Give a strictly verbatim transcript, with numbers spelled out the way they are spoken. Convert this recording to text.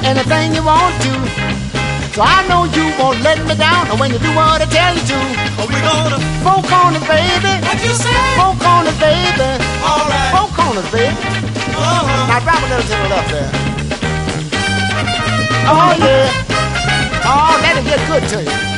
anything you want to. So I know you won't let me down when you do what I tell you to. Are we gonna four corners, baby? What you say? Four corners, baby. All right. Four corners, baby. Uh-huh. Now drop a little to the left there. Oh yeah. Oh, that'll get good to you.